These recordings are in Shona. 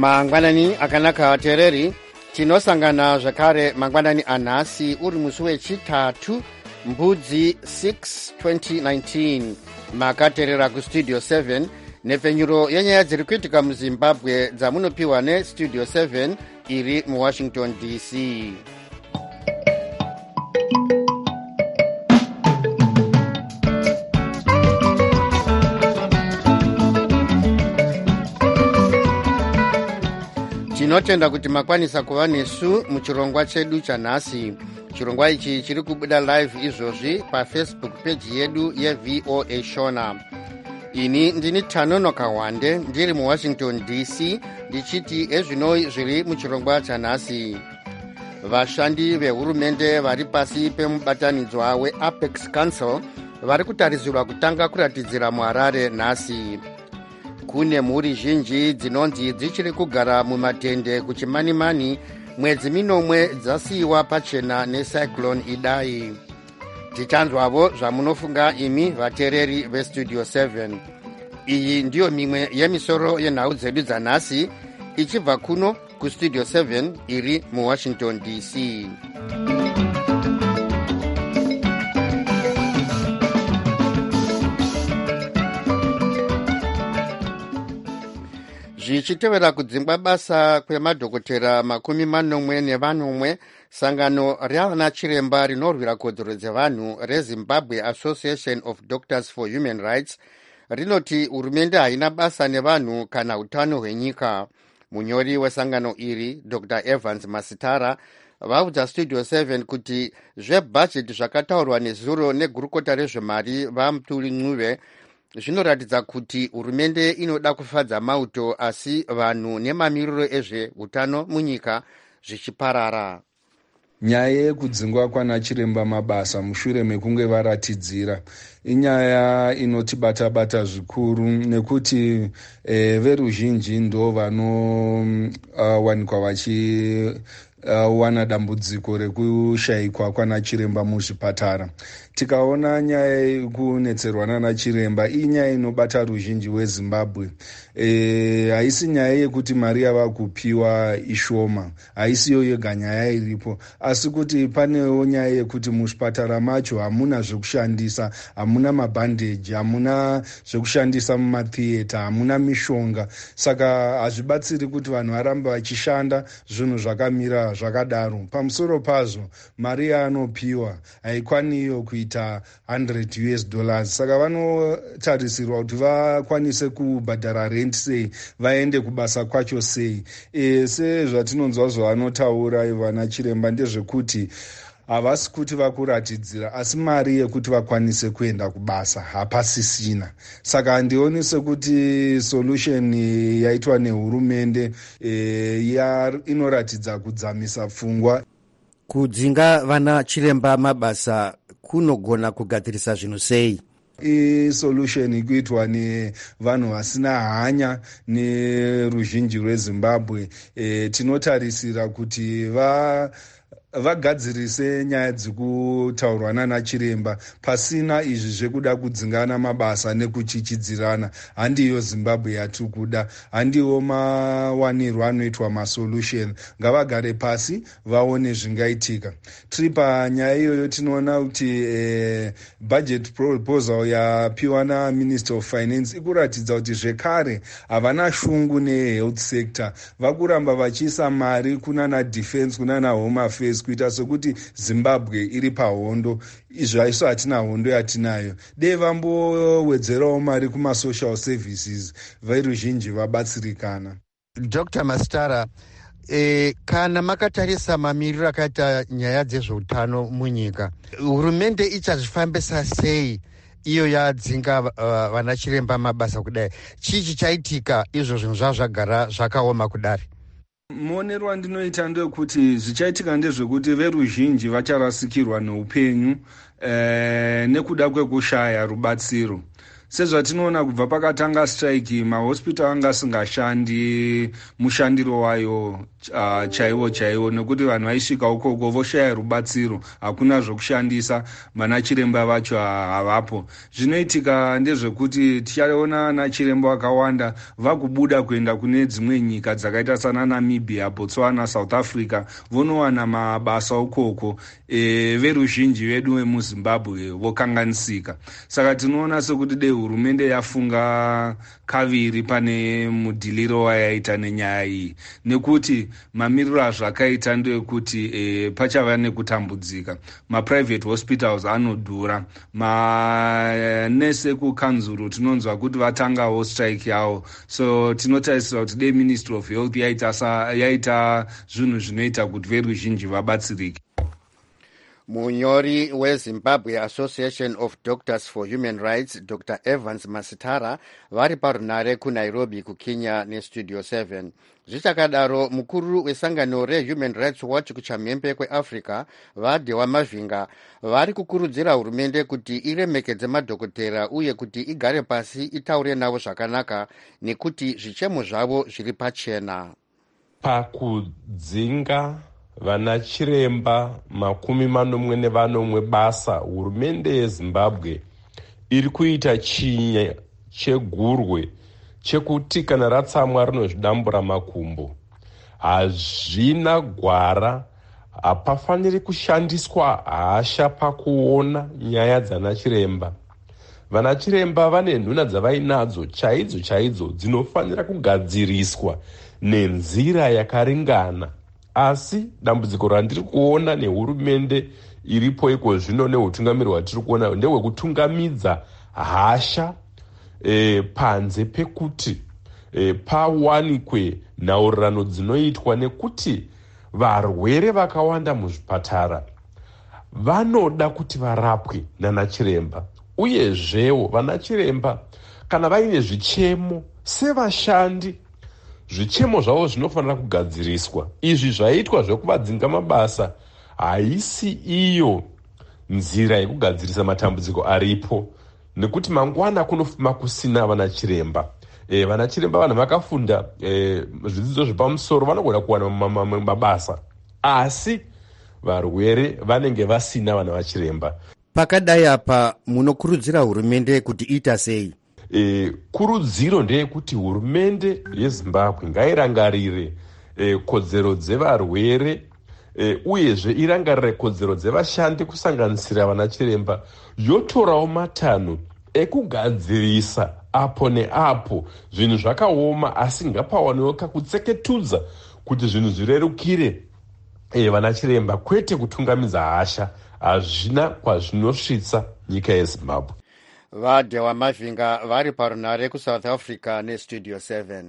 mangwanani akanaka vateereri, tinosangana zvakare mangwanani anhasi uri musi wechitatu mbudzi 6 2019 makateerera kustudio 7 nhepfenyuro yenyaya dziri kuitika muzimbabwe dzamunopiwa nestudio 7 iri muwashington dc. tinotenda kuti makwanisa kuva nesu muchirongwa chedu chanhasi. chirongwa ichi chiri kubuda live izvozvi pafacebook page yedu yevoa shona. ini ndini Tanono Kawande ndiri muwashington dc ndichiti ezvinoi zviri muchirongwa chanhasi. vashandi vehurumende vari pasi pemubatanidzwa weapex council vari kutarisirwa kutanga kuratidzira muharare nhasi. kune mhuri zhinji dzinonzi dzichiri kugara mumatende kuchimanimani mwedzi minomwe dzasiyiwa pachena necyclone Idai. tichanzwavo zvamunofunga imi vateereri vestudio 7. iyi ndiyo mimwe yemisoro yenhau dzedu dzanhasi ichibva kuno kustudio 7 iri muwashington dc. zvichitevera kudzingwa basa kwemadhokotera 40 sangano rana chiremba rinorwira kodzero dzevanhu rezimbabwe association of doctors for human rights rinoti hurumende haina basa nevanhu kana utano hwenyika. munyori wesangano iri dr Evans Masitara vaudza studio 7 kuti zvebhajeti zvakataurwa nezuro negurukota rezvemari vamutuli Ncube zvinoratidza kuti hurumende inoda kufadza mauto asi vanhu nemamiriro ezveutano munyika zvichiparara. nyaya yekudzingwa kwana chiremba mabasa mushure mekunge varatidzira inyaya inotibata-bata zvikuru nekuti veruzhinji ndo vanowanikwa wana dambudziko rekushayikwa kwana chiremba muzvipatara. tikaona nyaya yekunetserwa nana chiremba inyaya inobata ruzhinji wezimbabwe. haisi nyaya yekuti mari yava kupiwa ishoma, haisiyo yega nyaya iripo, asi kuti panewo nyaya yekuti muzvipatara macho hamuna zvekushandisa, hamuna mabhandeji, hamuna zvekushandisa mumatheatre, hamuna mishonga. saka hazvibatsiri kuti vanhu varambe vachishanda zvinhu zvakamira zvakadaro. pamusoro pazvo mari yaanopiwa haikwaniyo kuita $100. saka vanotarisirwa kuti vakwanise kubhadhara rent sei, vaende kubasa kwacho sei. sezvatinonzwa zvavanotaura ivana chiremba ndezvekuti havasi kuti vakuratidzira asi mari yekuti vakwanise kuenda kubasa hapasisina. saka handioni sekuti solution yaitwa nehurumende inoratidza kudzamisa pfungwa. kudzinga vana chiremba mabasa kunogona kugadzirisa zvinhu sei? isolution ikuitwa nevanhu vasina hanya neruzhinji rwezimbabwe. tinotarisira kuti vagadzirise nyaya dzekutaurwa nana chiremba pasina izvi zvekuda kudzingana mabasa nekuchichidzirana. handiyo zimbabwe yatiri kuda, handiwo mawanirwo anoitwa masolution. ngavagare pasi vaone zvingaitika. tiri panyaya iyoyo tinoona kuti budget proposal yapiwa naminister of finance ikuratidza kuti zvekare havana shungu nehealth sector. vakuramba vachiisa mari kunana defense kunana home affairs kuita sekuti zimbabwe iri pahondo. izvaiso hatina hondo yatinayo. dei vambowedzerawo mari kumasocial services veruzhinji vabatsirikana. dr Masitara, kana makatarisa mamiriro akaita nyaya dzezveutano munyika, hurumende ichazvifambisa sei iyo yadzinga vana chiremba mabasa kudai? chii chaitika izvo zvinhu zvagara zvakaoma kudari? muonero wandinoita ndewekuti zvichaitika ndezvekuti veruzhinji vacharasikirwa neupenyu nekuda kwekushaya rubatsiro. sezvatinoona kubva pakatanga strike mahospital anga asingashandi mushandiro wayo chaiwo nekuti vanhu vaisvika ukoko voshaya rubatsiro, hakuna zvokushandisa, vana chiremba vacho havapo. Zvinoitika ndezvekuti tichaona ana chiremba vakawanda vakubuda kuenda kune dzimwe nyika dzakaita sana Namibia, Botswana, South Africa, vonowana mabasa ukoko. Veruzhinji vedu vemuZimbabwe vokanganisika. Saka tinoona sekuti dei hurumende yafunga kaviri pane mudhiliro wayaita nenyaya iyi, nekuti mamiriro azvakaita ndeyekuti pachava nekutambudzika. Maprivate hospitals anodhura. Manese ekukanzuru tinonzwa kuti vatangawo strike yavo. So tinotarisira kuti dei Ministry of Health yaita zvinhu zvinoita kuti veruzhinji vabatsirike. Munyori weZimbabwe Association of Doctors for Human Rights, Dr. Evans Masitara, vari parunare kuNairobi kuKenya neStudio 7. Zvichakadaro, mukuru wesangano reHuman Rights Watch kuchamhembe kweAfrica, Vadewa Mavhinga, vari kukurudzira hurumende kuti iremekedze madhokotera uye kuti igare pasi itaure navo zvakanaka nekuti zvichemo zvavo zviri pachena. Pakudzinga vana chiremba 40 basa, hurumende yeZimbabwe iri kuita chinye chegurwe chekuti kana ratsamwa rinozvidambura makumbo. Hazvina gwara, hapafaniri kushandiswa hasha pakuona nyaya dzana chiremba. Vana chiremba vane nhuna dzavainadzo chaidzo dzinofanira kugadziriswa nenzira yakaringana. Asi dambudziko randiri kuona nehurumende iripo iko zvino neutungamiri hwatiri kuona ndehwekutungamidza hasha panze pekuti pawanikwe nhaurirano dzinoitwa, nekuti varwere vakawanda muzvipatara vanoda kuti varapwe nana chiremba. Uyezvewo vana chiremba kana vaine zvichemo sevashandi, zvichemo zvavo zvinofanira kugadziriswa. Izvi zvaitwa zvekuvadzinga mabasa haisi iyo nzira yekugadzirisa matambudziko aripo, nekuti mangwana kunofuma kusina vana chiremba. Vana chiremba vanhu vakafunda zvidzidzo zvepamusoro vanogona kuwana mabasa, asi varwere vanenge vasina vana vachiremba. Pakadai apa munokurudzira hurumende kuti ita sei? Kurudziro ndeyekuti hurumende yeZimbabwe ngairangarire kodzero dzevarwere, uyezve irangarire kodzero dzevashandi kusanganisira vana chiremba, yotorawo matanho ekugadzirisa apo neapo zvinhu zvakaoma, asi ngapawaniwo kakutseketudza kuti zvinhu zvirerukire vana chiremba, kwete kutungamidza hasha. Hazvina kwazvinosvitsa nyika yeZimbabwe. Vadewa Mavhinga vari parunare kuSouth Africa neStudio 7.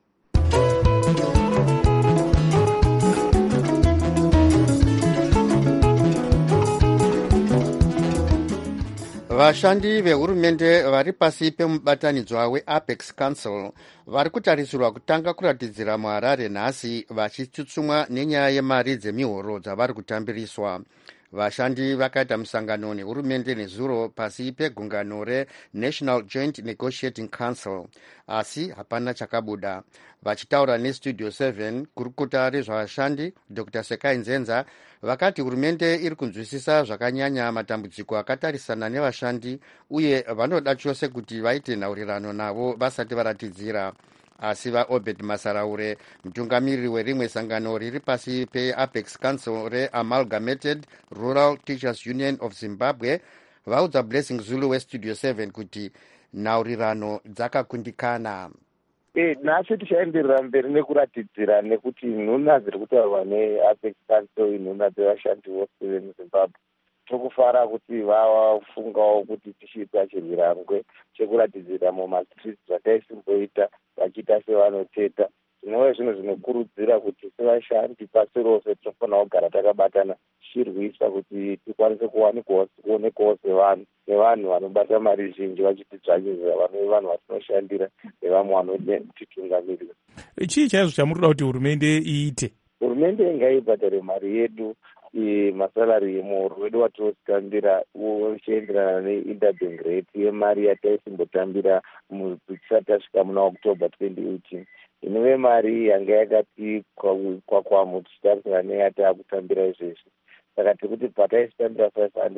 Vashandi vehurumende vari pasi pemubatanidzwa weApex Council vari kutarisirwa kutanga kuratidzira muHarare nhasi, vachitsutsumwa nenyaya yemari dzemihoro dzavari kutambiriswa. Vashandi vakaita musangano nehurumende nezuro pasi pegungano reNational Joint Negotiating Council, asi hapana chakabuda. Vachitaura neStudio 7, kurukota rezvavashandi Dr. Sekai Nzenza vakati hurumende iri kunzwisisa zvakanyanya matambudziko akatarisana nevashandi uye vanoda chose kuti vaite nhaurirano navo vasati varatidzira. Asi vaObed Masaraure, mutungamiriri werimwe sangano riri pasi peApex Council reAmalgamated Rural Teachers Union of Zimbabwe, vaudza Blessing Zulu weStudio 7 kuti nhaurirano dzakakundikana. Nhasi tichaenderera mberi nekuratidzira, nekuti nhuna dziri kutaurwa neApex Council, nhuna dzevashandi vose vemuZimbabwe, tokufara kuti vafungawo kuti tichiita chirwirangwe chekuratidzira mumastreets zvataisimboita vachiita sevanoteta. Zvinova zvinhu zvinokurudzira kuti sevashandi pasi rose tinofanira kugara takabatana tichirwisa kuti tikwanise kuonekwawo sevanhu nevanhu vanobata mari zhinji vachitidzvanyirira vanove vanhu vatinoshandira nevamwe vanotitungamirira. Chii chaizvo chamuri kuda kuti hurumende iite? Hurumende ngaibhadhare mari yedu masalari emuhoro wedu watinotambira uchienderana neinterbank rate yemari yataisimbotambira tisati tasvika muna October 2018. Inove mari yanga yakati kwakwamo tichitarisana neyataakutambira izvezvi. Saka tiri kuti pataisitambira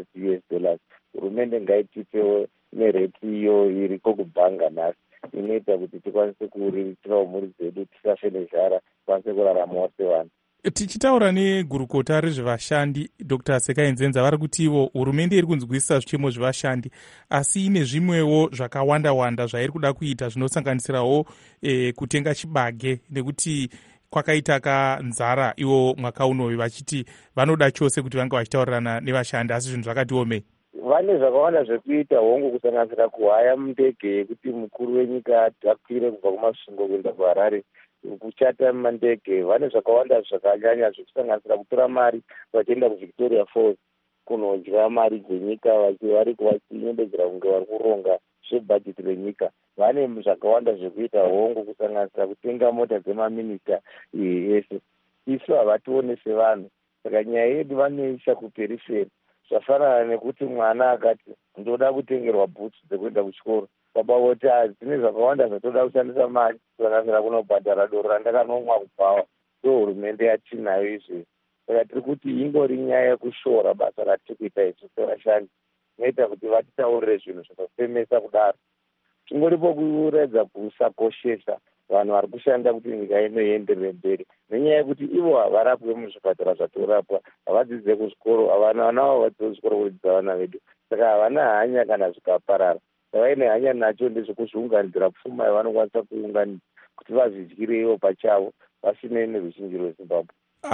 $500, hurumende ngaitipewo nereti iyo iriko kubhanga nhasi inoita kuti tikwanise kuriritirawo mhuri dzedu tisafe nezhara, tikwanise kuraramawo sevanhu. Tichitaura negurukota rezvevashandi Dr. Sekainzenza vari kuti ivo hurumende iri kunzwisisa zvichemo zvevashandi asi ine zvimwewo zvakawanda-wanda zvairi kuda kuita zvinosanganisirawo kutenga chibage nekuti kwakaita kanzara ivo mwaka unoyu vachiti vanoda chose kuti vange vachitaurirana nevashandi asi zvinhu zvakati omei. Vane zvakawanda zvekuita hongu kusanganisira kuhaya mundege yekuti mukuru wenyika akwire kubva kumasvingo kuenda kuHarare, kuchata mandege. Vane zvakawanda zvakanyanya zvekusanganisira kutora mari vachienda kuVictoria Falls kunodya mari dzenyika vari kuvachinyembedzera kunge vari kuronga zvebhajeti renyika. Vane zvakawanda zvekuita hongu kusanganisira kutenga mota dzemaminista ese. Isu havatione sevanhu, saka nyaya yedu vanoisa kuperiferi. Zvafanana nekuti mwana akati ndoda kutengerwa bhutsu dzekuenda kuchikoro, baba voti dzine zvakawanda zvatoda kushandisa mari kusanganisira kunobhadhara doro randakanomwa kubvawa. So hurumende yatinayo izvezvi. Saka tiri kuti ingori nyaya yekushora basa ratiri kuita isu sevashandi, inoita kuti vatitaurire zvinhu zvakafemesa kudaro. Chingoripo kuredza kusakoshesa vanhu vari kushanda kuti nyika inoenderere mberi, nenyaya yekuti ivo havarapwe muzvipatara zvatorapwa, havadzidze kuzvikoro, vanavo havadzidze kuzvikoro kudzidzisa vana vedu. Saka havana hanya kana zvikaparara. Savaine hanya nacho ndezvekuzviunganidzira pfuma yavanokwanisa kuunganidza kuti vazvidyire ivo pachavo vasinei neruzhinji rweZimbabwe.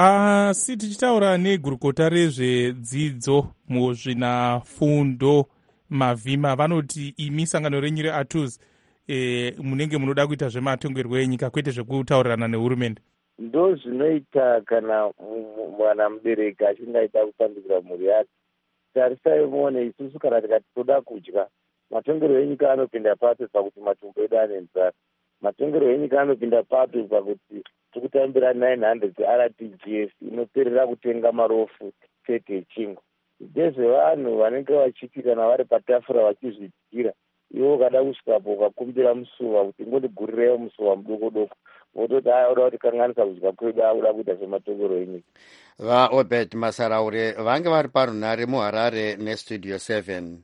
Asi tichitaura negurukota rezvedzidzo muzvinafundo Mavhima vanoti imi sangano renyu reATUS munenge munoda kuita zvematongerwo enyika kwete zvekutaurirana nehurumende. Ndo zvinoita kana mwana mubereki achingaita kutambudzira mhuri yake. Tarisai muone isusu kana tikati toda kudya, matongero enyika anopinda papi pakuti matumbu edu ane nzara. Matongero enyika anopinda papi pakuti tikutambira 900 RTGS inoperera kutenga marofu 30 echingwa. Ndezvevanhu vanenge vachiti kana vari patafura vachizvidyira, iwo kada kusvikapo ukakumbira musuva kuti ngondigurirewo musuva mudoko-doko, vototi uda kuti kanganisa kudya kwedu, auda kuita zvematongero enyika. vaObert Masaraure vange vari parunhare muHarare neStudio 7.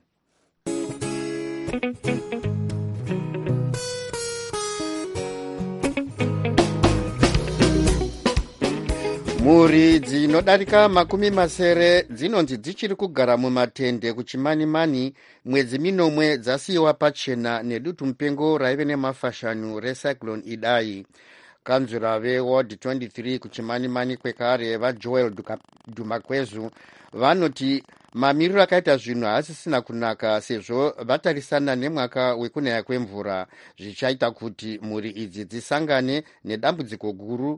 Mhuri dzinodarika masere dzinonzi dzichiri kugara mumatende kuchimanimani mwedzi minomwe dzasiyiwa pachena nedutu mupengo raive nemafashanu recyclone Idai. Kanzura veWard 23 kuchimanimani kwekare vaJoel Dumakwezu vanoti mamiriro akaita zvinhu haasisina kunaka sezvo vatarisana nemwaka wekunaya kwemvura zvichaita kuti mhuri idzi dzisangane nedambudziko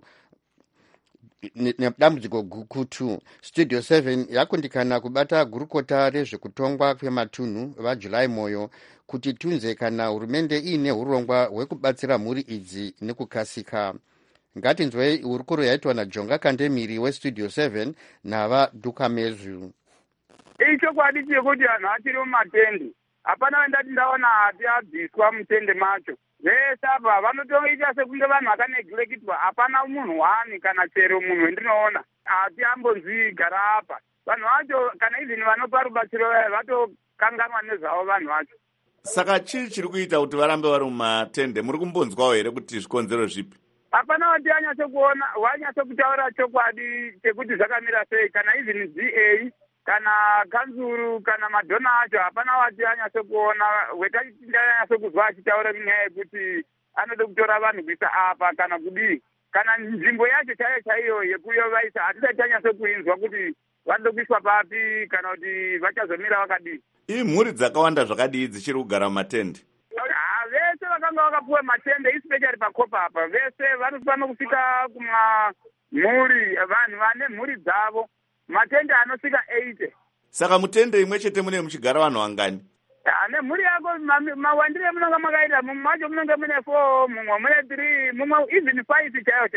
gukutu. Studio 7 yakundikana kubata gurukota rezvekutongwa kwematunhu vaJulai Moyo kuti tunze kana hurumende iine urongwa hwekubatsira mhuri idzi nekukasika. Ngatinzwei hurukuro yaitwa naJonga Kandemiri weStudio 7 navaDukamezu. Ichokwadi chekuti vanhu vachiri mumatende, hapana wendati ndaona hati abviswa mutende macho. Vese apa vanotoita sekunge vanhu vakanegilekitwa, hapana munhu wani kana chero munhu wendinoona hati ambonzi gara apa. Vanhu vacho kana izini vanopa rubatsiro vatokanganwa nezvavo vanhu vacho. Saka chii chiri kuita kuti varambe vari mumatende? Muri kumbonzwawo here kuti zvikonzero zvipi? Hapana wati anyatsokuona, wanyatsokutaura chokwadi chekuti zvakamira sei, kana izini GA kana kanzuru kana madhona acho, hapana wati anyatsokuona. Wetati anyatsokuzwa achitaura nyaya yekuti anode kutora vanhu kuisa apa kana kudii, kana nzvimbo yacho chaiyo yekuyovaisa hatisati tanyatsokuinzwa kuti vanode kuiswa papi kana kuti vachazomira vakadii. Mhuri dzakawanda zvakadii dzichiri kugara mumatende? Vese vakanga vakapuwa matende especially pakopa apa, vese vanofanira kusvika kumamhuri, vanhu vane mhuri dzavo, matende anosvika 80. Saka mutende imwe chete mune muchigara vanhu vangani? Nemhuri yako mawandire munonga makaita, mumwe macho munonga mune 4, mumwe mune 3, mumwe even 5 chaiyo.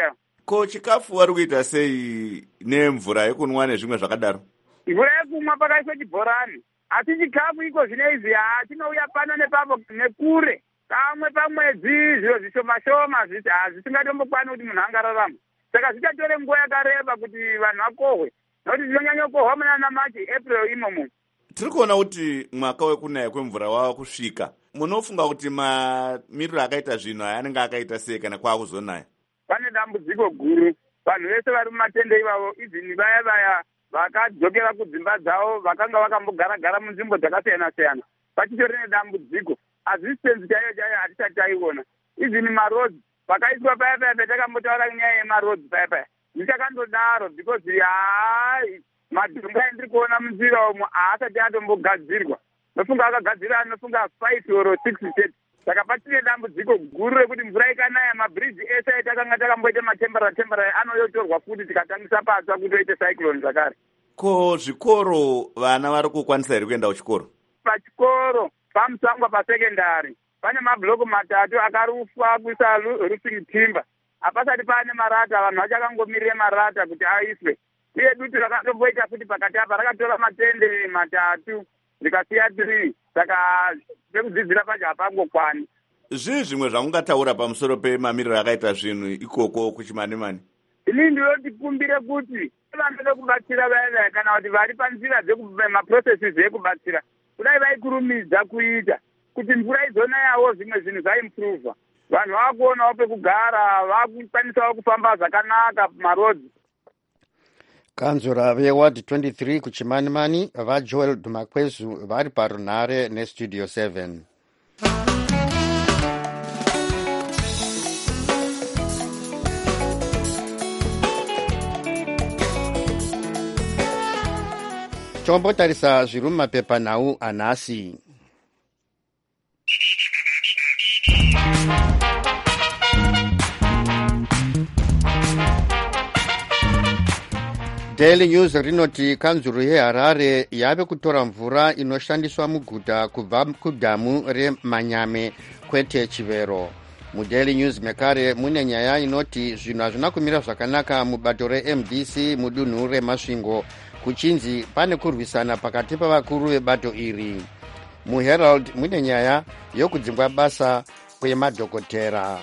Ko chikafu vari kuita sei nemvura yekunwa nezvimwe zvakadaro? Mvura yekumwa pakaiswa chibhorani, asi chikafu iko zvinezvi chinouya pano nepapo nekure. Kamwe pamwedzi zviro zvishoma-shoma zvisingatombokwana kuti munhu angararama. Saka zvichatore nguva yakareba kuti vanhu vakohwe. Nokuti zvinonyanya kukohwa munana Machi, April imomo. Tiri kuona kuti mwaka wekunaya kwemvura wava kusvika. Munofunga kuti mamiriro akaita zvinhu aya anenge akaita sei kana kwakuzonaya? Pane dambudziko guru. Vanhu vese vari mumatende ivavo, izini vaya vakadzokera kudzimba dzavo, vakanga vakambogara munzvimbo dzakasiyana-siyana. Pachitori nedambudziko. Asistenzi chaiyo hatisati taiona. Izini marodzi, vakaiswa paya patakambotaura nyaya yemarodzi paya. Ndichakandodaro because madhunga endiri kuona munzira umo haasati atombogadzirwa. Nofunga akagadzira anofunga 5 or 6 sets. Saka patine dambudziko guru rekuti mvura ikanaya mabridge ese atakanga takamboita matembera anoyotorwa futi tikatangisa patsva kutoite cyclone zvakare. Ko zvikoro vana vari kukwanisa here kuenda kuchikoro? Pachikoro pamusangwa pasekendari pane mabloko 3 akarufwa kuisa roofing timber. Hapasati pane marata, vanhu vachakangomirire marata kuti aiswe. Uye dutu rakatomboita futi pakati apa rakatora matende 3 rikasiya 3. Saka pekudzidzira pacho hapangokwani. Zvii zvimwe zvamungataura pamusoro pemamiriro akaita zvinhu ikoko kuchimanimani? Ini ndinotikumbire kuti vanoda kubatsira vaya kana kuti vari panzira dzemaprocesses ekubatsira kudai vaikurumidza kuita kuti mvura izonayawo zvimwe zvinhu zvaimprova. Vanhu vakuonawo pekugara, vakukwanisawo kufamba zvakanaka marodzi. Kanzura veward 23 kuchimanimani vaJoel Dumakwezu vari parunhare nestudio 7. Tombotarisa zviri mumapepanhau anhasi. Daily News rinoti kanzuru yeHarare yave kutora mvura inoshandiswa muguta kubva kudhamu reManyame kwete Chivero. MuDaily News mekare mune nyaya inoti zvinhu hazvina kumira zvakanaka mubato reMDC mudunhu reMasvingo kuchinzi pane kurwisana pakati pavakuru vebato iri. MuHerald mune nyaya yokudzingwa basa kwemadhokotera.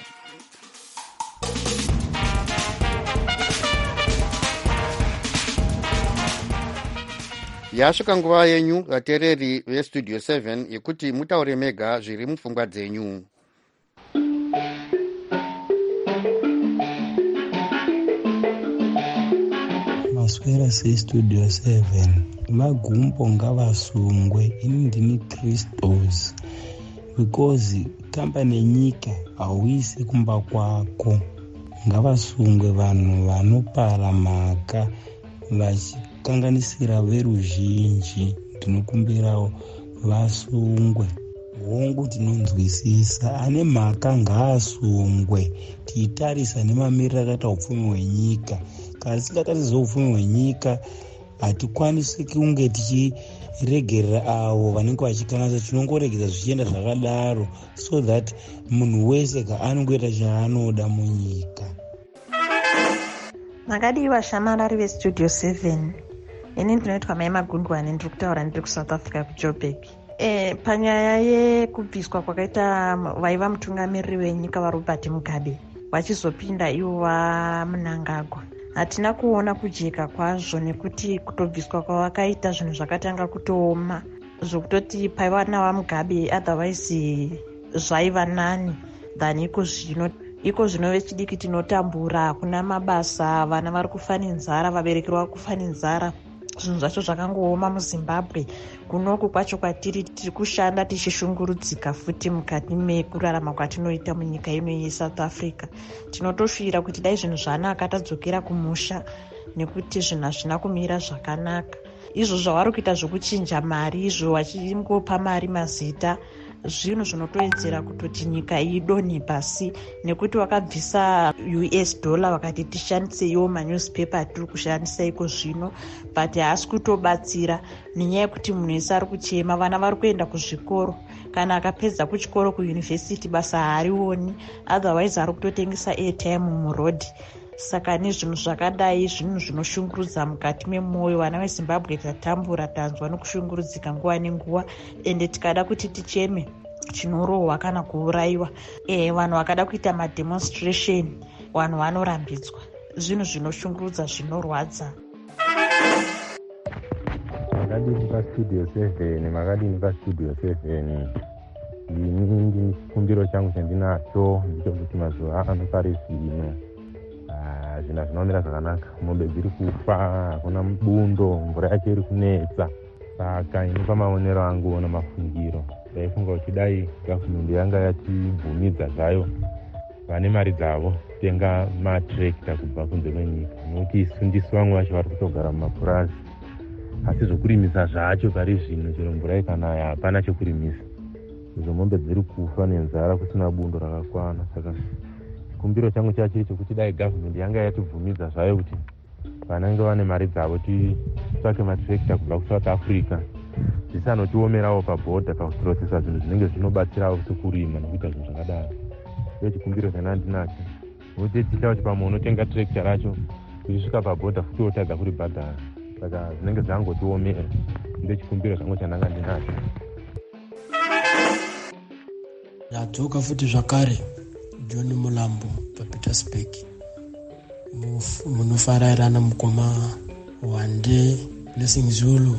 Yasvika nguva yenyu vateereri vestudio 7 yekuti mutaure mega zviri mupfungwa dzenyu. Maswera sestudio 7 vagumbo ngavasungwe. Ini ndini Christos because tamba nenyika hauisi kumba kwako. Ngavasungwe vanhu vanopara mhaka vachikanganisira veruzhinji. Ndinokumbirawo vasungwe. Hongu tinonzwisisa, ane mhaka ngaasungwe. Tiitarisa nemamiriro akaita upfumi hwenyika. Kana tisingatarisa upfumi hwenyika hatikwanisi kunge tichiregerera avo vanenge vachikanganisa. Tinongoregedza zvichienda zvakadaro so that munhu wese anongoita chaanoda munyika. Makadii vashamarari vestudio 7. Ini ndinoitwa Mai Magundwane, ndiri kutaura ndiri kuSouth Africa kuJoburg. Panyaya yekubviswa kwakaita vaiva mutungamiriri wenyika vaRobert Mugabe vachizopinda ivo vaMnangagwa, hatina kuona kujeka kwazvo, nekuti kutobviswa kwavakaita zvinhu zvakatanga kutooma zvokutoti paiva navaMugabe otherwise zvaiva nani than iko zvino vechidiki tinotambura, hakuna mabasa, vana vari kufa nenzara, vabereki vari kufa nenzara. Zvinhu zvacho zvakangooma muZimbabwe. Kunoku kwacho kwatiri tiri kushanda tichishungurudzika futi mukati mekurarama kwatinoita munyika ino yeSouth Africa. Tinotosvira kuti dai zvinhu zvanaka tadzokera kumusha, nekuti zvinhu hazvina kumira zvakanaka. Izvo zvavari kuita zvokuchinja mari, izvo vachingopa mari mazita, zvinhu zvinotoedzera kutoti nyika idonhe pasi, nekuti wakabvisa US dollar vakati tishandisewo manewspaper tiri kushandisa iko zvino, but haasi kutobatsira nenyaya yekuti munhu wese ari kuchema. Vana vari kuenda kuzvikoro, kana akapedza kuchikoro kuyunivhesiti basa haarioni, otherwise ari kutotengesa airtime murodhi. saka nezvinhu zvakadai zvinhu zvinoshungurudza mukati memwoyo. Vana vezimbabwe tatambura, tanzwa nokushungurudzika nguva nenguva, ende tikada kuti ticheme chinorohwa kana kuurayiwa. Vanhu vakada kuita mademonstration, vanhu vanorambidzwa. Zvinhu zvinoshungurudza, zvinorwadza. Makadini pastudio 7, makadini pastudio 7. Ini chikumbiro changu chandinacho ndechekuti mazuva ano pari zvino zvinhu zvinomira zvakanaka, mombe dziri kufa, hakuna bundo, mvura yacho iri kunetsa. Saka ini pamaonero angu ona mafungiro ndaifunga kuti dai gavhmendi yanga yatibvumidza zvayo vane mari dzavo tenga matrekta kubva kunze kwenyika, nokuti isu ndisu vamwe vacho vari kutogara mumapurazi, asi zvokurimisa zvacho pari zvino chero mvura ikanaya hapana chokurimisa. Izo mombe dziri kufa nenzara kusina bundo rakakwana. Saka chikumbiro changu chachiri chokuti dai gavhmendi yanga yatibvumidza zvayo kuti vanenge vane mari dzavo titsvake matrekta kubva kuSouth Africa, zvisanotiomerawo pabhodha pakuprocesa zvinhu zvinenge zvinobatsirawo sekurima nokuita zvinhu zvakadaro. Iyo chikumbiro chandinacho, nokuti ticha kuti pamwe unotenga trekta racho kurisvika pabhodha futi wotadza kuribhadhara. Saka zvinenge zvangotiomera. Ndicho chikumbiro changu chandanga ndinacho. Ndadzoka futi zvakare, John Mulambo paPietersburg. Munofarayirana mukoma Wande, Blessing Zulu,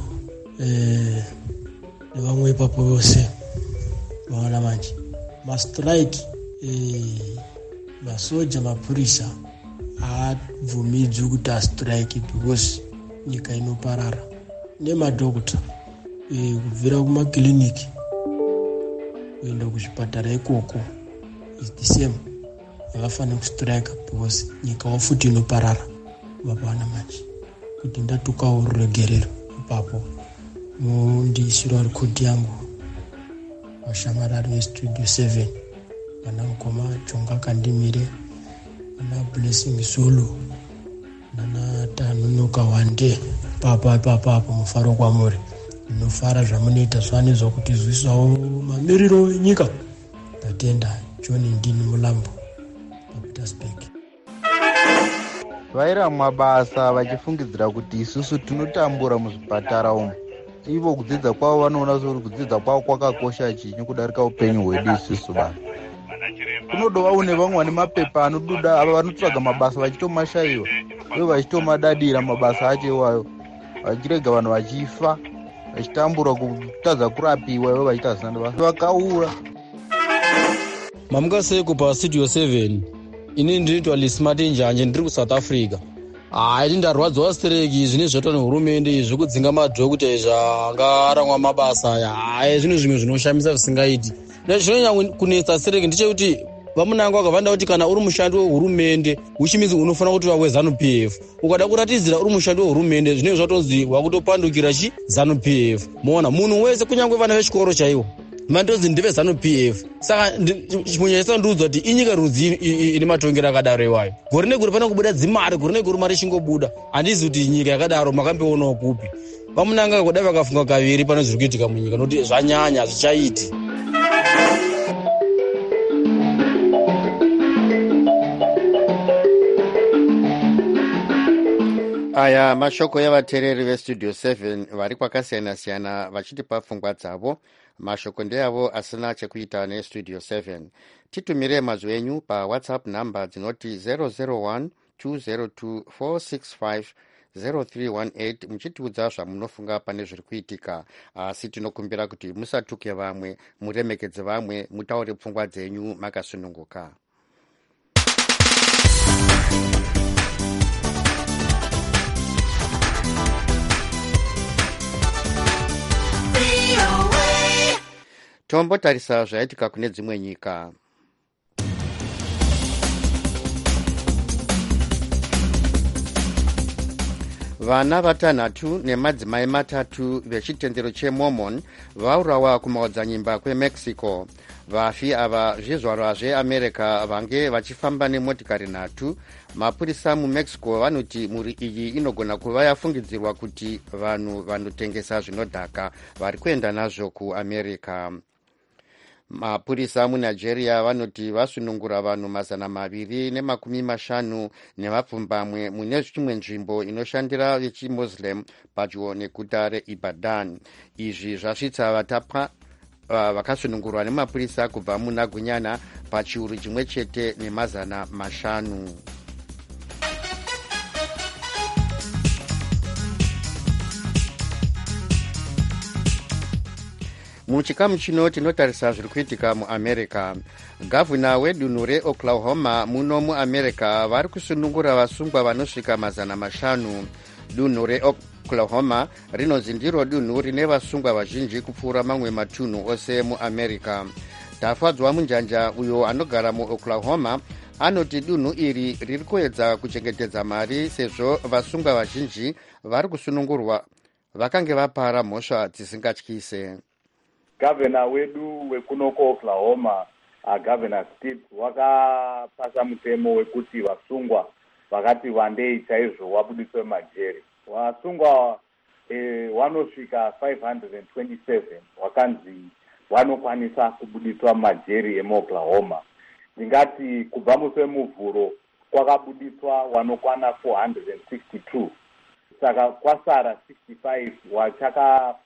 nevamwe ipapo vose vaona manje. Mastrike, masoja, mapurisa haabvumidzwi kuti astrike because nyika inoparara. Nemadhokota kubvira kumakiliniki kuenda kuzvipatara ikoko is the same, havafaniri kustrike because nyika wafuti inoparara. Vapawana manje kuti ndatukawo ruregerero ipapo mundisirwa rekodi yangu vashamarari vestudio 7, vana mukoma Chonga Kandimire, vana Blessing Zulu, vana Tanunuka Wande. Papo mufaro kwamuri, munofara zvamunoita zvanizwa kuti zvisawo mamiriro enyika. Tatenda. John Ndini Mulambo paPietersburg. Vaira mabasa vachifungidzira kuti isusu tinotambura muzvipatara umu, ivo kudzidza kwavo vanoona kuti kudzidza kwavo kwakakosha chinyi kudarika upenyu hwedu isusu vanhu. Kunodova une vamwe vane mapepa anoduda, ava vanotsvaga mabasa vachitomashaiwa, ivo vachitomadadira mabasa acho iwayo, vachirega vanhu vachifa, vachitambura kutadza kurapiwa, ivo vachiita zina vakaura. Mamukaseko pastudio 7. Ini ndiriitwa Lismati Njanje, ndiri kuSouth Africa. Iti ndarwadzwa strike zvine zvoitwa nehurumende zvekudzinga madhokuta zvangaramwa mabasa aya. Zvinhu zvimwe zvinoshamisa zvisingaiti. Nezvinonyanya kunetsa strike ndechekuti vamunango vakavanda kuti kana uri mushandi wehurumende uchimizi unofanira kuti wawe ZANU-PF. Ukada kuratidzira uri mushandi wehurumende zvinenge zvatonzi wakutopandukira ZANU-PF. Muona munhu wese kunyange vana vechikoro chaiwo mandozi ndive ZANU-PF. Saka munyaya ndudzwa kuti inyika rudzi ine matongero akadaro iwayo. Gore negore pana kubuda dzimari, gore negore mari chingobuda. Handizi kuti nyika yakadaro makambeonawo kupi. Vamunanga kudai vakafunga kaviri pane zviri kuitika munyika nokuti zvanyanya hazvichaiti. Aya mashoko yavateereri vestudio 7 vari kwakasiyana-siyana vachitipa pfungwa dzavo. Mashoko ndeavo asina chekuita nestudio 7. Titumire mazwi enyu pawhatsapp namba dzinoti 001 202 465 0318 muchitiudza zvamunofunga pane zviri kuitika. Asi tinokumbira kuti musatuke vamwe, muremekedze vamwe, mutaure pfungwa dzenyu makasununguka. Tombotarisa zvaitika kune dzimwe nyika. Vana vatanhatu nemadzimai matatu vechitendero cheMormon vaurawa kumaodzanyimba kweMexico. Vafi ava zvizvarwa zveAmerica vange vachifamba nemotikari nhatu. Mapurisa muMexico vanoti mhuri iyi inogona kuva yafungidzirwa kuti vanhu vanotengesa zvinodhaka vari kuenda nazvo kuAmerica. Mapurisa muNigeria vanoti vasunungura vanhu 250 nevapfumbamwe mune chimwe nzvimbo inoshandira vechimuslim padyo neguta reIbadan. Izvi zvasvitsa vatapwa vakasunungurwa nemapurisa kubva muna Gunyana pachiuru chimwe chete ne500. Muchikamu chino tinotarisa zviri kuitika muAmerica. Gavana wedunhu reOklahoma muno muAmerica vari kusunungura vasungwa vanosvika 500. Dunhu reOklahoma rinonzi ndiro dunhu rine vasungwa vazhinji kupfuura mamwe matunhu ose muAmerica. Tafadzwa munjanja uyo anogara muOklahoma anoti dunhu iri riri kuedza kuchengetedza mari sezvo vasungwa vazhinji vari kusunungurwa vakange vapara mhosva dzisingatyise. Gavana wedu wekunoko Oklahoma, Governor Stitt, wakapasa mutemo wekuti vasungwa vakati wandei chaizvo wabudiswe majeri. Vasungwa vanosvika 527 wakanzi vanokwanisa kubudiswa majeri emuOklahoma. Ndingati kubva musi wemuvhuro kwakabudiswa vanokwana 462. Saka kwasara 65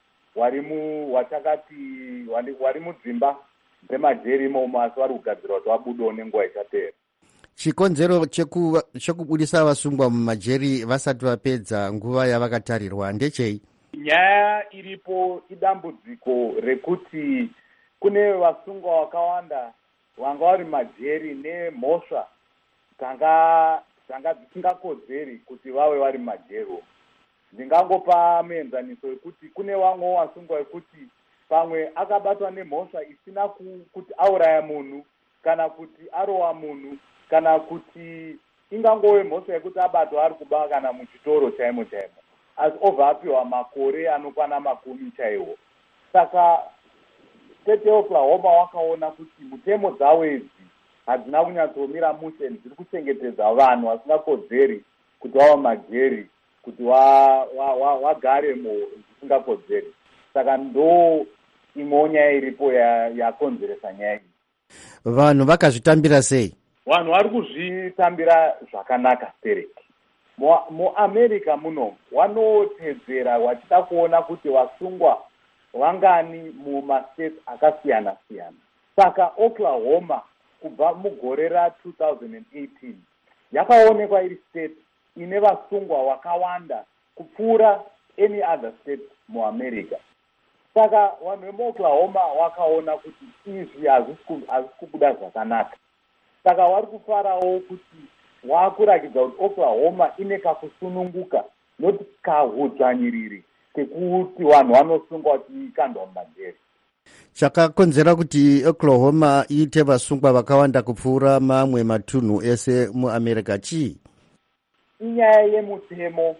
wari mudzimba dzemajeri imomo asi vari kugadzirwa kuti vabudewo nenguva ichatera. Chikonzero chekubudisa vasungwa mumajeri vasati vapedza nguva yavakatarirwa ndechei? Nyaya iripo idambudziko rekuti kune vasungwa vakawanda vanga vari majeri nemhosva dzanga dzisingakodzeri kuti vave vari majeri. Ndingangopa muenzaniso wekuti kune vamwe vasungwa wekuti pamwe akabatwa nemhosva isina kuti auraya munhu kana kuti arova munhu kana kuti ingangove mhosva yekuti abatwa ari kuba kana muchitoro chaimo asi obva apiwa makore anokwana 10 chaiwo. Saka state yeOklahoma wakaona kuti mutemo dzavo idzi hadzina kunyatsomira mushe, dziri kuchengetedza vanhu vasingakodzeri kuti vava majeri kuti wagaremo zvisingakodzeri. Saka ndo imwe nyaya iripo yakonzeresa nyaya iyi. Vanhu vakazvitambira sei? Vanhu vari kuzvitambira zvakanaka stereki. MuAmerica muno vanotedzera vachida kuona kuti vasungwa vangani mumastate akasiyana siyana. Saka Oklahoma kubva mugore ra2018 yakaonekwa iri state ine vasungwa vakawanda kupfuura any other state muAmerica. Saka vanhu vemuOklahoma vakaona kuti izvi hazisi kubuda zvakanaka. Saka vari kufarawo kuti vakurakidza kuti Oklahoma ine kakusununguka noti kahudzvanyiriri kekuti vanhu vanosungwa kuti ikandwa mumajeri. Chakakonzera kuti Oklahoma iite vasungwa vakawanda kupfuura mamwe matunhu ese muAmerica chii? Inyaya yemutemo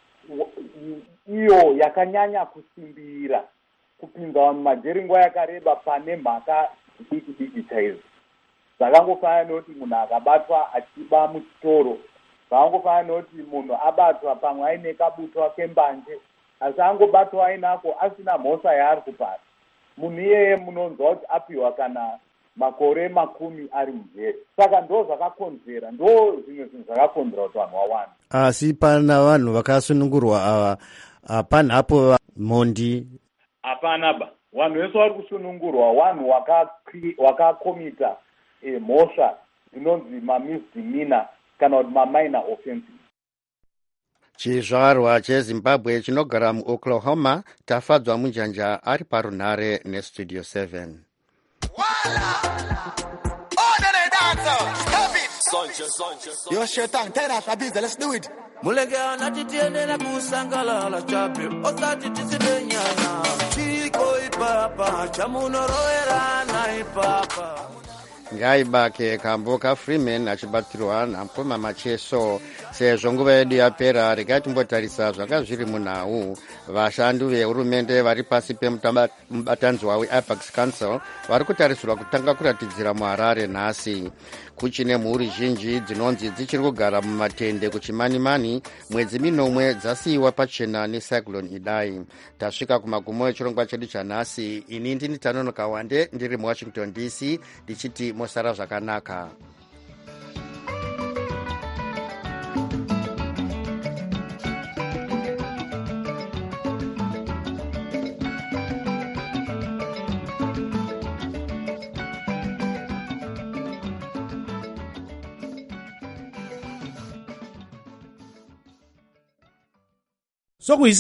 iyo yakanyanya kusimbira kupinza vanhu majeri nguva yakareba pane mhaka diki chaidzo. Zvakangofanana nekuti munhu akabatwa achiba muchitoro, zvakangofanana nekuti munhu abatwa pamwe aine kabutwa kembanje asi angobatwa ainako asina mhosva yaari kupata. Munhu iyeye munonzwa kuti apiwa kana makore 10 ari mujeri. Saka ndo zvakakonzera, ndo zvimwe zvinhu zvakakonzera kuti vanhu wawanda. Asi pana vanhu vakasunungurwa ava hapanapo mhondi? Hapana ba. Vanhu vese vari kusunungurwa vanhu wakakomita mhosva dzinonzi mamisdemeanor kana kuti maminor offenses. Chizvarwa cheZimbabwe chinogara muOklahoma tafadzwa munjanja ari parunhare neStudio 7. Yo Shetan, tell us Abiza, let's do it. Mulega na titiene na kusangala la chape osati tisidenyana chiko ipapa chamunoroera na ipapa. ngaibake kamboka freeman achibatsirwa namukoma macheso. Sezvo nguva yedu yapera, regai timbotarisa zvanga zviri munhau. Vashandi vehurumende vari pasi pemubatanzwa weApex Council vari kutarisirwa kutanga kuratidzira muHarare nhasi. Kuchine mhuri zhinji dzinonzi dzichiri kugara mumatende kuchimanimani mwedzi minomwe dzasiyiwa pachena necyclone Idai. Tasvika kumagumo echirongwa chedu chanhasi. Ini ndini Tanonoka Wande ndiri muWashington DC ndichiti mosara zvakanaka. So